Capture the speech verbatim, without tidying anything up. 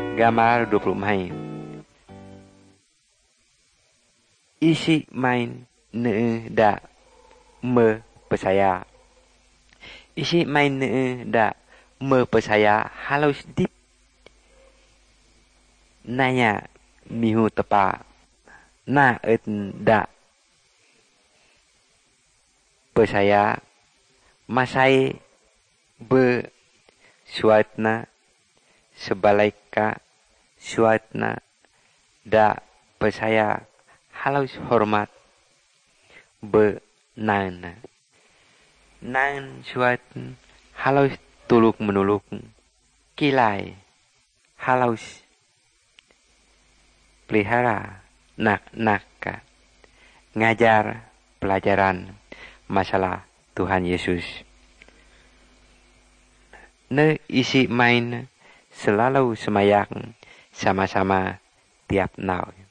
Gambar dua puluh empat. Isi main ne da me percaya. Isi main ne da me percaya halau sedip. Nanya mihu tepa. Na et da percaya. Masai be suatna sebalaika suatna da percaya halau hormat be nan nan suat halau tuluk menuluk kilai halau pelihara nak naka ngajar pelajaran masalah Tuhan Yesus. Ne isi main selalu semayang sama-sama tiap now.